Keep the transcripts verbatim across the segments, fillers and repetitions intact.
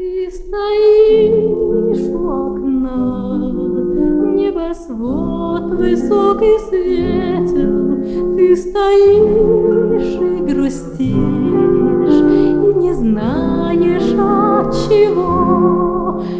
Ты стоишь у окна, небосвод высокий светел. Ты стоишь и грустишь, и не знаешь отчего,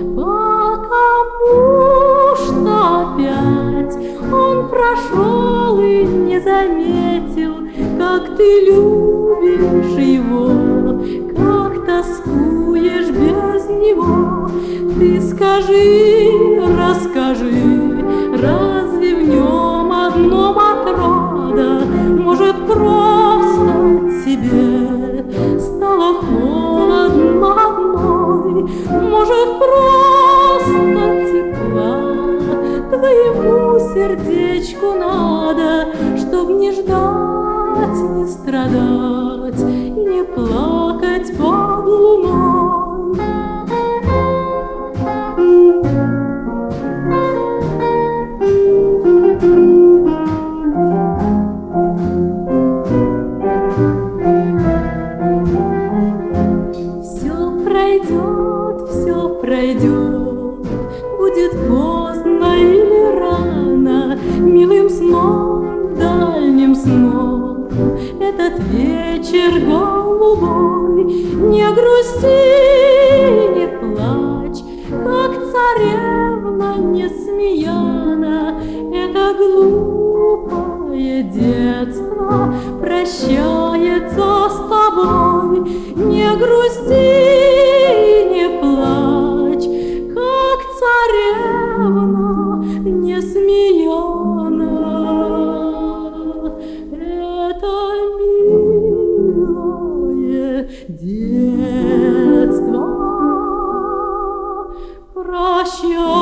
потому что опять он прошел и не заметил, как ты любишь его, как тоскуешь без него. Ты скажи, расскажи, разве в нем одном отрада? Может, просто тебе стало холодно одной? Может, просто тепла твоему сердечку надо, чтоб не ждать, не страдать и не плакать под луной? Все пройдет, все пройдет, будет поздно или рано, милым сном, дальним сном этот вечер голубой. Не грусти, не плачь, как царевна Несмеяна. Это глупое детство прощается с тобой. Не грусти, не плачь, как царевна Несмеяна. Это милое детство прощается